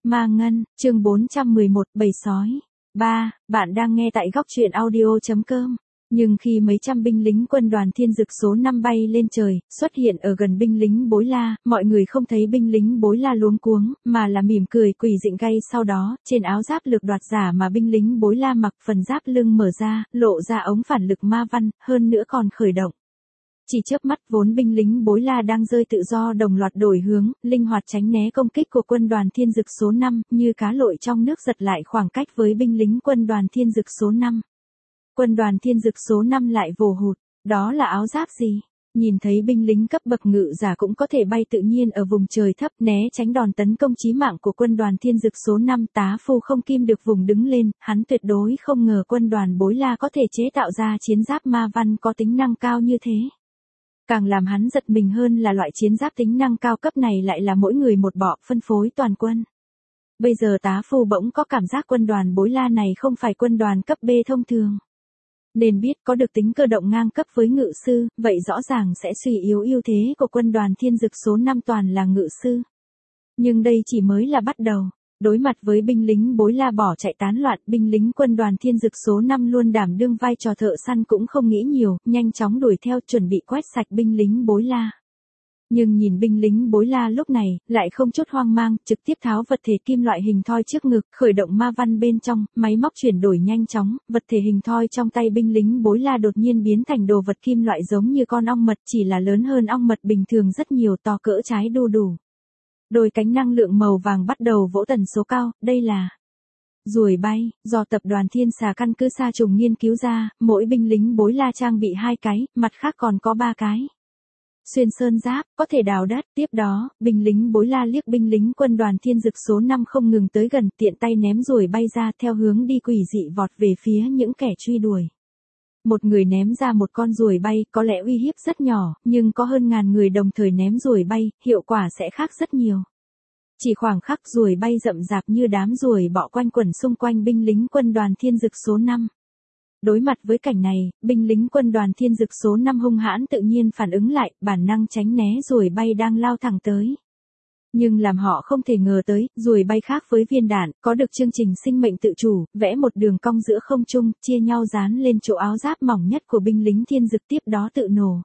Ma Ngân, chương 411, bầy sói. 3. Bạn đang nghe tại góc truyện audio.com. Nhưng khi mấy trăm binh lính quân đoàn Thiên Dực số 5 bay lên trời, xuất hiện ở gần binh lính Bối La, mọi người không thấy binh lính Bối La luống cuống, mà là mỉm cười quỷ dị gay. Sau đó, trên áo giáp lược đoạt giả mà binh lính Bối La mặc, phần giáp lưng mở ra, lộ ra ống phản lực ma văn, hơn nữa còn khởi động. Chỉ chớp mắt, vốn binh lính Bối La đang rơi tự do đồng loạt đổi hướng, linh hoạt tránh né công kích của quân đoàn Thiên Dực số 5, như cá lội trong nước giật lại khoảng cách với binh lính quân đoàn Thiên Dực số 5. Quân đoàn Thiên Dực số 5 lại vồ hụt, đó là áo giáp gì? Nhìn thấy binh lính cấp bậc ngự giả cũng có thể bay tự nhiên ở vùng trời thấp, né tránh đòn tấn công chí mạng của quân đoàn Thiên Dực số 5, Tá Phu không kim được vùng đứng lên, hắn tuyệt đối không ngờ quân đoàn Bối La có thể chế tạo ra chiến giáp ma văn có tính năng cao như thế. Càng làm hắn giật mình hơn là loại chiến giáp tính năng cao cấp này lại là mỗi người một bọ, phân phối toàn quân. Bây giờ Tá Phu bỗng có cảm giác quân đoàn Bối La này không phải quân đoàn cấp B thông thường. Nên biết có được tính cơ động ngang cấp với ngự sư, vậy rõ ràng sẽ suy yếu ưu thế của quân đoàn Thiên Dực số 5 toàn là ngự sư. Nhưng đây chỉ mới là bắt đầu. Đối mặt với binh lính Bối La bỏ chạy tán loạn, binh lính quân đoàn Thiên Dực số 5 luôn đảm đương vai trò thợ săn cũng không nghĩ nhiều, nhanh chóng đuổi theo chuẩn bị quét sạch binh lính Bối La. Nhưng nhìn binh lính Bối La lúc này, lại không chút hoang mang, trực tiếp tháo vật thể kim loại hình thoi trước ngực, khởi động ma văn bên trong, máy móc chuyển đổi nhanh chóng, vật thể hình thoi trong tay binh lính Bối La đột nhiên biến thành đồ vật kim loại giống như con ong mật, chỉ là lớn hơn ong mật bình thường rất nhiều, to cỡ trái đu đủ. Đôi cánh năng lượng màu vàng bắt đầu vỗ tần số cao, đây là ruồi bay, do tập đoàn Thiên Xà căn cứ Sa Trùng nghiên cứu ra, mỗi binh lính Bối La trang bị 2 cái, mặt khác còn có 3 cái. Xuyên sơn giáp, có thể đào đất. Tiếp đó, binh lính Bối La liếc binh lính quân đoàn Thiên Dực số 5 không ngừng tới gần, tiện tay ném ruồi bay ra theo hướng đi quỷ dị vọt về phía những kẻ truy đuổi. Một người ném ra một con ruồi bay, có lẽ uy hiếp rất nhỏ, nhưng có hơn ngàn người đồng thời ném ruồi bay, hiệu quả sẽ khác rất nhiều. Chỉ khoảng khắc ruồi bay rậm rạp như đám ruồi bọ quanh quẩn xung quanh binh lính quân đoàn Thiên Dực số 5. Đối mặt với cảnh này, binh lính quân đoàn Thiên Dực số 5 hung hãn tự nhiên phản ứng lại, bản năng tránh né ruồi bay đang lao thẳng tới. Nhưng làm họ không thể ngờ tới, ruồi bay khác với viên đạn, có được chương trình sinh mệnh tự chủ, vẽ một đường cong giữa không trung, chia nhau dán lên chỗ áo giáp mỏng nhất của binh lính Thiên Dực, tiếp đó tự nổ.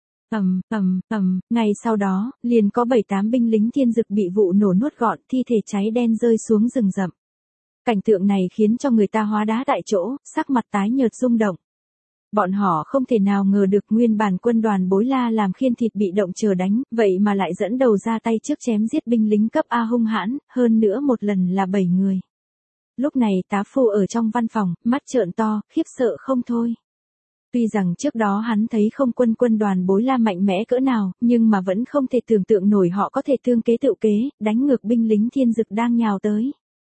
Ngay sau đó, liền có 7-8 binh lính Thiên Dực bị vụ nổ nuốt gọn, thi thể cháy đen rơi xuống rừng rậm. Cảnh tượng này khiến cho người ta hóa đá tại chỗ, sắc mặt tái nhợt rung động. Bọn họ không thể nào ngờ được nguyên bản quân đoàn Bối La làm khiên thịt bị động chờ đánh, vậy mà lại dẫn đầu ra tay trước chém giết binh lính cấp A hung hãn, hơn nữa một lần là 7 người. Lúc này Tá Phu ở trong văn phòng, mắt trợn to, khiếp sợ không thôi. Tuy rằng trước đó hắn thấy không quân đoàn Bối La mạnh mẽ cỡ nào, nhưng mà vẫn không thể tưởng tượng nổi họ có thể tương kế tự kế, đánh ngược binh lính Thiên Dực đang nhào tới.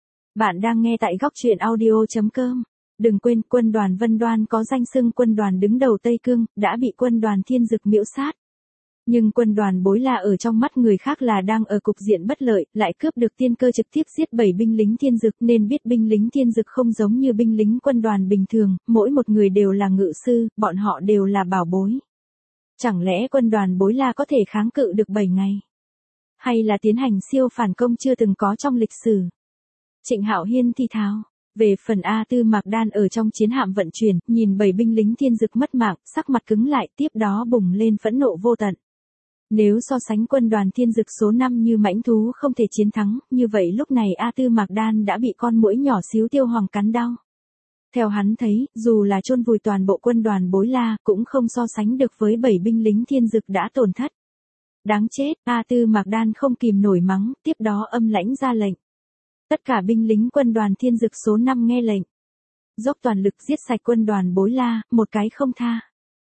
Bạn đang nghe tại góc truyện audio.com. Đừng quên, quân đoàn Vân Đoan có danh xưng quân đoàn đứng đầu Tây Cương, đã bị quân đoàn Thiên Dực miễu sát. Nhưng quân đoàn Bối La ở trong mắt người khác là đang ở cục diện bất lợi, lại cướp được tiên cơ trực tiếp giết 7 binh lính Thiên Dực, nên biết binh lính Thiên Dực không giống như binh lính quân đoàn bình thường, mỗi một người đều là ngự sư, bọn họ đều là bảo bối. Chẳng lẽ quân đoàn Bối La có thể kháng cự được 7 ngày? Hay là tiến hành siêu phản công chưa từng có trong lịch sử? Trịnh Hạo Hiên thì thào. Về phần A Tư Mạc Đan ở trong chiến hạm vận chuyển, nhìn 7 binh lính Thiên Dực mất mạng, sắc mặt cứng lại, tiếp đó bùng lên phẫn nộ vô tận. Nếu so sánh quân đoàn Thiên Dực số 5 như mãnh thú không thể chiến thắng, như vậy lúc này A Tư Mạc Đan đã bị con muỗi nhỏ xíu tiêu hoàng cắn đau. Theo hắn thấy, dù là chôn vùi toàn bộ quân đoàn Bối La, cũng không so sánh được với 7 binh lính Thiên Dực đã tổn thất. Đáng chết, A Tư Mạc Đan không kìm nổi mắng, tiếp đó âm lãnh ra lệnh. Tất cả binh lính quân đoàn Thiên Dực số 5 nghe lệnh. Dốc toàn lực giết sạch quân đoàn Bối La, một cái không tha.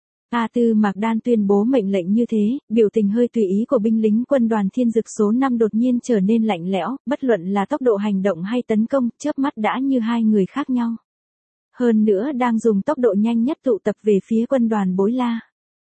A Tư Mạc Đan tuyên bố mệnh lệnh như thế, biểu tình hơi tùy ý của binh lính quân đoàn Thiên Dực số 5 đột nhiên trở nên lạnh lẽo, bất luận là tốc độ hành động hay tấn công, chớp mắt đã như hai người khác nhau. Hơn nữa đang dùng tốc độ nhanh nhất tụ tập về phía quân đoàn Bối La.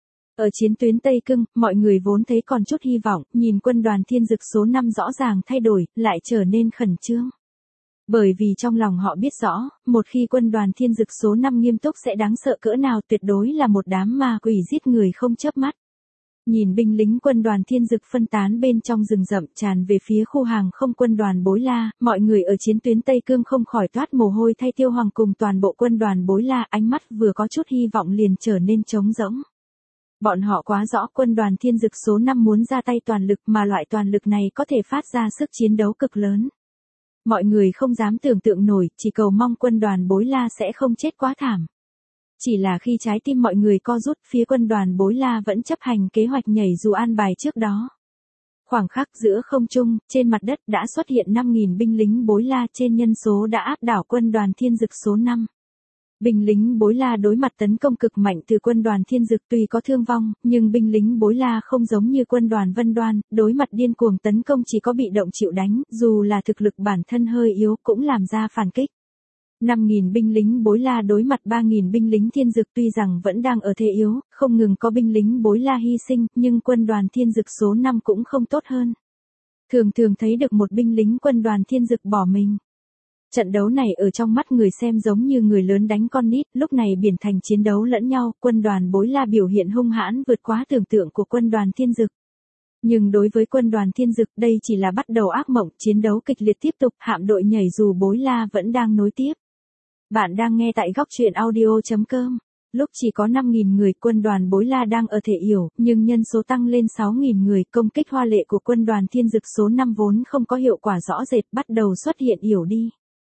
Ở chiến tuyến Tây Cương, mọi người vốn thấy còn chút hy vọng, nhìn quân đoàn Thiên Dực số 5 rõ ràng thay đổi, lại trở nên khẩn trương. Bởi vì trong lòng họ biết rõ, một khi quân đoàn Thiên Dực số 5 nghiêm túc sẽ đáng sợ cỡ nào, tuyệt đối là một đám ma quỷ giết người không chớp mắt. Nhìn binh lính quân đoàn Thiên Dực phân tán bên trong rừng rậm tràn về phía khu hàng không quân đoàn Bối La, mọi người ở chiến tuyến Tây Cương không khỏi toát mồ hôi thay Tiêu Hoàng cùng toàn bộ quân đoàn Bối La, ánh mắt vừa có chút hy vọng liền trở nên trống rỗng. Bọn họ quá rõ quân đoàn Thiên Dực số 5 muốn ra tay toàn lực mà loại toàn lực này có thể phát ra sức chiến đấu cực lớn. Mọi người không dám tưởng tượng nổi, chỉ cầu mong quân đoàn Bối La sẽ không chết quá thảm. Chỉ là khi trái tim mọi người co rút, phía quân đoàn Bối La vẫn chấp hành kế hoạch nhảy dù an bài trước đó. Khoảng khắc giữa không trung, trên mặt đất đã xuất hiện 5.000 binh lính Bối La, trên nhân số đã áp đảo quân đoàn Thiên Dực số 5. Binh lính Bối La đối mặt tấn công cực mạnh từ quân đoàn Thiên Dực tuy có thương vong, nhưng binh lính Bối La không giống như quân đoàn Vân Đoan, đối mặt điên cuồng tấn công chỉ có bị động chịu đánh, dù là thực lực bản thân hơi yếu cũng làm ra phản kích. 5.000 binh lính Bối La đối mặt 3.000 binh lính Thiên Dực tuy rằng vẫn đang ở thế yếu, không ngừng có binh lính Bối La hy sinh, nhưng quân đoàn Thiên Dực số 5 cũng không tốt hơn. Thường thường thấy được một binh lính quân đoàn Thiên Dực bỏ mình. Trận đấu này ở trong mắt người xem giống như người lớn đánh con nít, lúc này biển thành chiến đấu lẫn nhau, quân đoàn Bối La biểu hiện hung hãn vượt quá tưởng tượng của quân đoàn Thiên Dực. Nhưng đối với quân đoàn Thiên Dực đây chỉ là bắt đầu ác mộng, chiến đấu kịch liệt tiếp tục, hạm đội nhảy dù Bối La vẫn đang nối tiếp. Bạn đang nghe tại góc truyện audio.com. Lúc chỉ có 5.000 người, quân đoàn Bối La đang ở thể yểu, nhưng nhân số tăng lên 6.000 người, công kích hoa lệ của quân đoàn Thiên Dực số 5 vốn không có hiệu quả rõ rệt, bắt đầu xuất hiện yểu đi.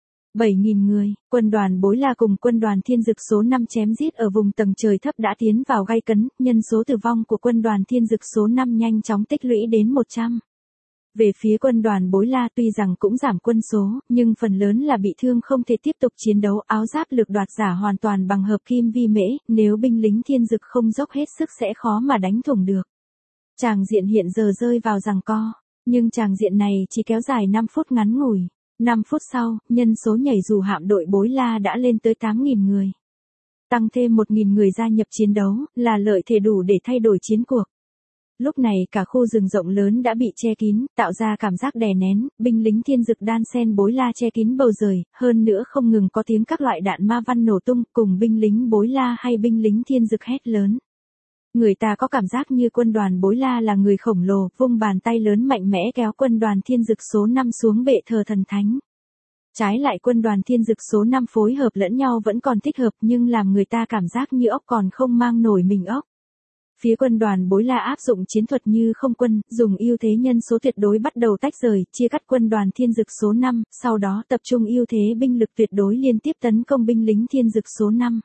7.000 người, quân đoàn Bối La cùng quân đoàn Thiên Dực số 5 chém giết ở vùng tầng trời thấp đã tiến vào gay cấn, nhân số tử vong của quân đoàn Thiên Dực số 5 nhanh chóng tích lũy đến 100. Về phía quân đoàn Bối La tuy rằng cũng giảm quân số, nhưng phần lớn là bị thương không thể tiếp tục chiến đấu, áo giáp lược đoạt giả hoàn toàn bằng hợp kim vi mễ, nếu binh lính Thiên Dực không dốc hết sức sẽ khó mà đánh thủng được. Tràng diện hiện giờ rơi vào giằng co, nhưng tràng diện này chỉ kéo dài 5 phút ngắn ngủi. 5 phút sau, nhân số nhảy dù hạm đội Bối La đã lên tới 8.000 người. Tăng thêm 1.000 người gia nhập chiến đấu, là lợi thế đủ để thay đổi chiến cuộc. Lúc này cả khu rừng rộng lớn đã bị che kín, tạo ra cảm giác đè nén, binh lính Thiên Dực đan xen Bối La che kín bầu trời, hơn nữa không ngừng có tiếng các loại đạn ma văn nổ tung, cùng binh lính Bối La hay binh lính Thiên Dực hét lớn. Người ta có cảm giác như quân đoàn Bối La là người khổng lồ, vung bàn tay lớn mạnh mẽ kéo quân đoàn Thiên Dực số 5 xuống bệ thờ thần thánh. Trái lại quân đoàn Thiên Dực số 5 phối hợp lẫn nhau vẫn còn thích hợp, nhưng làm người ta cảm giác như ốc còn không mang nổi mình ốc. Phía quân đoàn Bối La áp dụng chiến thuật như không quân, dùng ưu thế nhân số tuyệt đối bắt đầu tách rời, chia cắt quân đoàn Thiên Dực số 5, sau đó tập trung ưu thế binh lực tuyệt đối liên tiếp tấn công binh lính Thiên Dực số 5.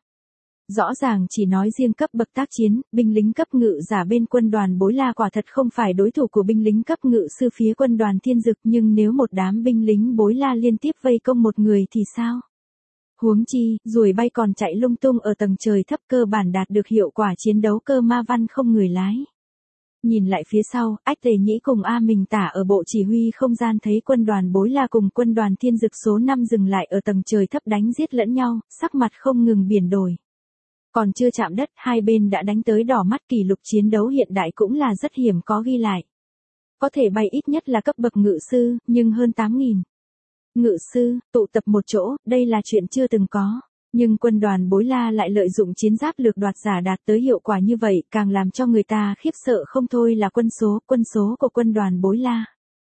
Rõ ràng chỉ nói riêng cấp bậc tác chiến, binh lính cấp ngự giả bên quân đoàn Bối La quả thật không phải đối thủ của binh lính cấp ngự sư phía quân đoàn Thiên Dực, nhưng nếu một đám binh lính Bối La liên tiếp vây công một người thì sao? Huống chi, ruồi bay còn chạy lung tung ở tầng trời thấp, cơ bản đạt được hiệu quả chiến đấu cơ ma văn không người lái. Nhìn lại phía sau, Ách Tề Nhĩ cùng A Mình Tả ở bộ chỉ huy không gian thấy quân đoàn Bối La cùng quân đoàn Thiên Dực số 5 dừng lại ở tầng trời thấp đánh giết lẫn nhau, sắc mặt không ngừng biến đổi. Còn chưa chạm đất, hai bên đã đánh tới đỏ mắt, kỷ lục chiến đấu hiện đại cũng là rất hiểm có ghi lại. Có thể bay ít nhất là cấp bậc ngự sư, nhưng hơn 8.000. Ngự sư, tụ tập một chỗ, đây là chuyện chưa từng có. Nhưng quân đoàn Bối La lại lợi dụng chiến giáp lược đoạt giả đạt tới hiệu quả như vậy, càng làm cho người ta khiếp sợ không thôi là quân số của quân đoàn Bối La.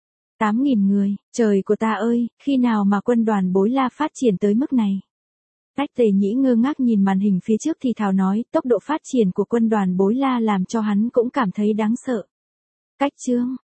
8.000 người, trời của ta ơi, khi nào mà quân đoàn Bối La phát triển tới mức này? Ách Tề Nhĩ ngơ ngác nhìn màn hình phía trước thì thào nói, tốc độ phát triển của quân đoàn Bối La làm cho hắn cũng cảm thấy đáng sợ. Cách chương,